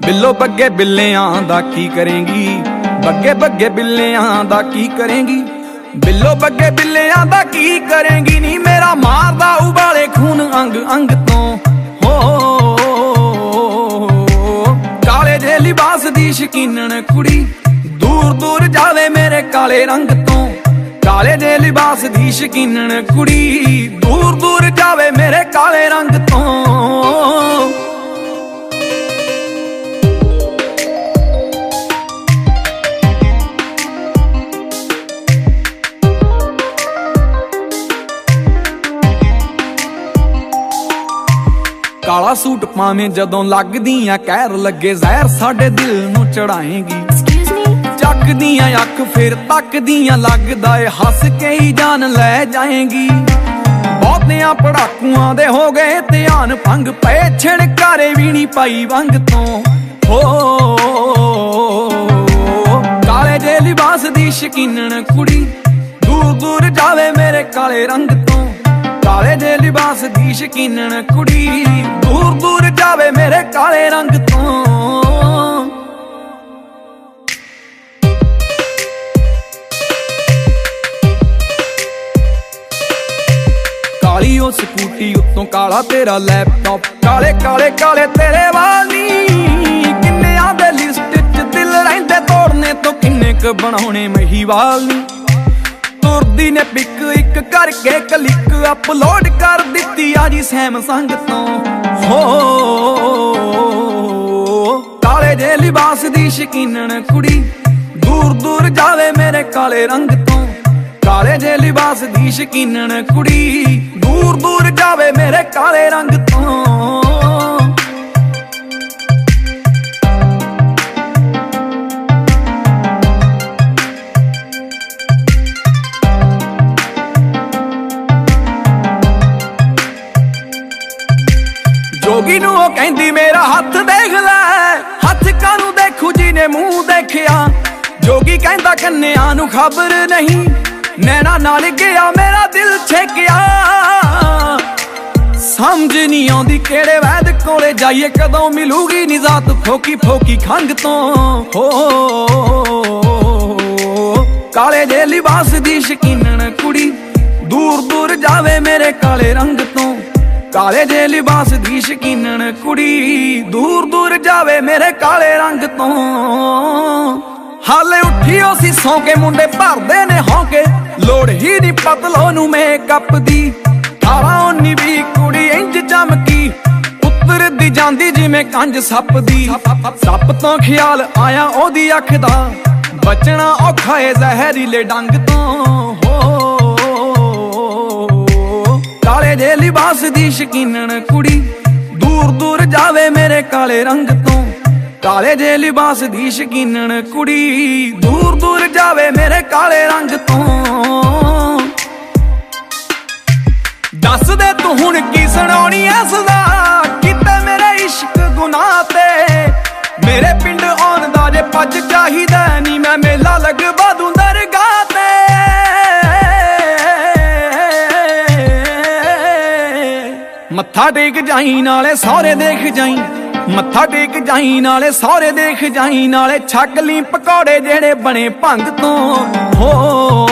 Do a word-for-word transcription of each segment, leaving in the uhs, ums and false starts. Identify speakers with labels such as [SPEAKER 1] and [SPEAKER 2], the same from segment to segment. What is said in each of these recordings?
[SPEAKER 1] ਬਿੱਲੋ ਬੱਗੇ ਬਿੱਲਿਆਂ ਦਾ ਕੀ ਕਰੇਂਗੀ, ਬੱਗੇ ਬੱਗੇ ਬਿੱਲਿਆਂ ਦਾ ਕੀ ਕਰੇਂਗੀ, ਬਿੱਲੋ ਬੱਗੇ ਬਿੱਲਿਆਂ ਦਾ ਕੀ ਕਰੇਂਗੀ ਨੀ ਮੇਰਾ ਮਾਰਦਾ ਉਬਾਲੇ ਖੂਨ ਅੰਗ ਅੰਗ ਤੋਂ। ਹੋ ਕਾਲੇ ਜੇ ਲਿਬਾਸ ਦੀ ਸ਼ਕੀਨਣ ਕੁੜੀ ਦੂਰ ਦੂਰ ਜਾਵੇ ਮੇਰੇ ਕਾਲੇ ਰੰਗ ਤੋਂ। ਕਾਲੇ ਜੇ ਲਿਬਾਸ ਦੀ ਸ਼ਕੀਨਣ ਕੁੜੀ ਦੂਰ ਦੂਰ ਜਾਵੇ ਮੇਰੇ ਕਾਲੇ ਰੰਗ ਤੋਂ। ਕਾਲਾ ਸੂਟ ਪਾਵੇਂ ਜਦੋਂ ਲੱਗਦੀਆਂ ਕਹਿਰ ਲੱਗੇ ਜ਼ਹਿਰ ਸਾਡੇ ਦਿਲ ਨੂੰ ਚੜਾਏਂਗੀ। ਚੱਕਦੀਆਂ ਅੱਖ ਫਿਰ ਤੱਕਦੀਆਂ ਲੱਗਦਾ ਏ ਹੱਸ ਕੇ ਹੀ ਜਾਨ ਲੈ ਜਾਏਂਗੀ। ਬਹੁਤਿਆਂ ਪੜਾਕੂਆਂ ਦੇ ਹੋ ਗਏ ਧਿਆਨ ਭੰਗ ਪਏ ਛਿੜਕਾਰੇ ਵੀ ਨੀ ਪਾਈ ਵੰਗ ਤੋਂ। ਹੋ ਕਾਲੇ ਜੇ ਲਿਬਾਸ ਦੀ ਸ਼ਕੀਨਣ ਕੁੜੀ ਦੂਰ ਦੂਰ ਜਾਵੇ ਮੇਰੇ ਕਾਲੇ ਰੰਗ ਤੋਂ। ਕਾਲੇ ਜੇ ਲਿਬਾਸ ਦੀ ਸ਼ਕੀਨਣ ਕੁੜੀ ਦੂਰ ਦੂਰ ਜਾਵੇ ਮੇਰੇ ਕਾਲੇ ਰੰਗ ਤੋਂ। ਕਾਲੀ ਉਹ ਸਕੂਟੀ ਉੱਤੋਂ ਕਾਲਾ ਤੇਰਾ ਲੈਪਟਾਪ, ਕਾਲੇ ਕਾਲੇ ਕਾਲੇ ਤੇਰੇ ਵਾਲ ਨੀ। ਕਿੰਨਿਆਂ ਦੇ ਲਿਸਟ ਚ ਦਿਲ ਰਹਿੰਦੇ ਤੋੜਨੇ ਤੋਂ ਕਿੰਨੇ ਕ ਬਣਾਉਣੇ ਮਹੀਵਾਲ ਨੀ। ਤੁਰਦੀ ਨੇ ਪਿਕ ਇੱਕ ਕਰਕੇ ਕਲਿੱਕ ਅਪਲੋਡ ਕਰ ਦਿੱਤੀ ਆ ਜੀ ਸੈਮਸੰਗ ਤੋਂ। ਹੋ ਕਾਲੇ ਜੇ ਲਿਬਾਸ ਦੀ ਸ਼ਕੀਨਣ ਕੁੜੀ ਦੂਰ ਦੂਰ ਜਾਵੇ ਮੇਰੇ ਕਾਲੇ ਰੰਗ ਤੋਂ। ਕਾਲੇ ਜੇ ਲਿਬਾਸ ਦੀ ਸ਼ਕੀਨਣ ਕੁੜੀ ਦੂਰ ਦੂਰ ਜਾਵੇ ਮੇਰੇ ਕਾਲੇ ਰੰਗ ਤੋਂ। ਜੋਗੀ ਨੂੰ ਉਹ ਕਹਿੰਦੀ ਮੇਰਾ ਹੱਥ ਦੇਖ ਲੈ, ਹੱਥ ਕਾਨੂੰ ਦੇਖੂ ਜਿਹਨੇ ਮੂੰਹ ਦੇਖਿਆ। ਜੋਗੀ ਕਹਿੰਦਾ ਕੰਨਿਆਂ ਨੂੰ ਖਬਰ ਨਹੀਂ, ਨੈਣਾ ਨਾਲ ਗਿਆ ਮੇਰਾ ਦਿਲ ਛੇਕਿਆ। ਸਮਝ ਨਹੀਂ ਆਉਂਦੀ ਕਿਹੜੇ ਵੈਦ ਕੋਲੇ ਜਾਈਏ, ਕਦੋਂ ਮਿਲੂਗੀ ਨਿਜ਼ਾਤ ਫੋਕੀ ਫੋਕੀ ਖੰਗ ਤੋਂ। ਹੋ ਕਾਲੇ ਜੇ ਲਿਬਾਸ ਦੀ ਸ਼ਕੀਨਣ ਕੁੜੀ ਦੂਰ ਦੂਰ ਜਾਵੇ ਮੇਰੇ ਕਾਲੇ ਰੰਗ ਤੋਂ। ਕਾਲੇ ਜੇ ਲਿਬਾਸ ਦੀ ਸ਼ਕੀਨਣ ਕੁੜੀ ਦੂਰ ਦੂਰ ਜਾਵੇ ਮੇਰੇ ਕਾਲੇ ਰੰਗ ਤੋਂ। ਹਾਲੇ ਉੱਠੀ ਉਹ ਸੀ ਸੌਂ ਕੇ ਮੁੰਡੇ ਭਰਦੇ ਨੇ ਹੌਕੇ, ਲੋੜ ਹੀ ਨੀ ਪਤਲੋ ਨੂੰ ਮੇਕਅਪ ਦੀ। ਅਠਾਰਾਂ ਉੱਨੀ ਵੀਹ ਕੁੜੀ ਇੰਜ ਚਮਕੀ ਉਤਰਦੀ ਜਾਂਦੀ ਜਿਵੇਂ ਕੰਜ ਸੱਪ ਦੀ। ਸੱਪ ਤੋਂ ਖਿਆਲ ਆਇਆ ਉਹਦੀ ਅੱਖ ਦਾ, ਬਚਣਾ ਔਖਾ ਏ ਜ਼ਹਿਰੀਲੇ ਡੰਗ ਤੋਂ। ਹੋ ਕਾਲੇ ਜੇ ਲਿਬਾਸ ਦੀ ਸ਼ਕੀਨਣ ਕੁੜੀ ਦੂਰ ਦੂਰ ਜਾਵੇ ਮੇਰੇ ਕਾਲੇ ਰੰਗ ਤੋਂ। ਕਾਲੇ ਜੇ ਲਿਬਾਸ ਦੀ ਸ਼ਕੀਨਣ ਕੁੜੀ ਦੂਰ ਦੂਰ ਜਾਵੇ ਮੇਰੇ ਕਾਲੇ ਰੰਗ ਤੋਂ। ਦੱਸ ਦੇ ਤੂੰ ਹੁਣ ਕੀ ਸੁਣਾਉਣੀ ਐ ਸਦਾ, ਕਿਤੇ ਮੇਰੇ ਇਸ਼ਕ ਗੁਨਾਹ ਤੇ। ਮੇਰੇ ਪਿੰਡ ਆਉਣ ਦਾ ਜੇ ਪੱਜ ਚਾਹੀਦਾ ਨੀ, ਮੈਂ ਮੇਲਾ ਲਗਵਾ ਦੂੰ ਦਰਗਾਹ ਤੇ। ਮੱਥਾ ਟੇਕ ਜਾਈ ਨਾਲੇ ਸਹੁਰੇ ਦੇਖ ਜਾਈ, ਮੱਥਾ ਟੇਕ ਜਾਈ ਨਾਲੇ ਸਹੁਰੇ ਦੇਖ ਜਾਈ, ਨਾਲੇ ਛਕ ਲਈ ਪਕੌੜੇ ਜਿਹੜੇ ਬਣੇ ਭੰਗ ਤੋਂ। ਹੋ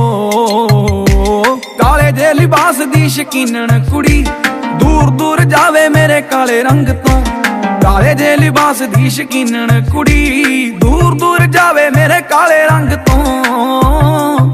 [SPEAKER 1] ਕਾਲੇ ਜੇ ਲਿਬਾਸ ਦੀ ਸ਼ਕੀਨਣ ਕੁੜੀ ਦੂਰ ਦੂਰ ਜਾਵੇ ਮੇਰੇ ਕਾਲੇ ਰੰਗ ਤੋਂ। ਕਾਲੇ ਜੇ ਲਿਬਾਸ ਦੀ ਸ਼ਕੀਨਣ ਕੁੜੀ ਦੂਰ ਦੂਰ ਜਾਵੇ ਮੇਰੇ ਕਾਲੇ ਰੰਗ ਤੋਂ।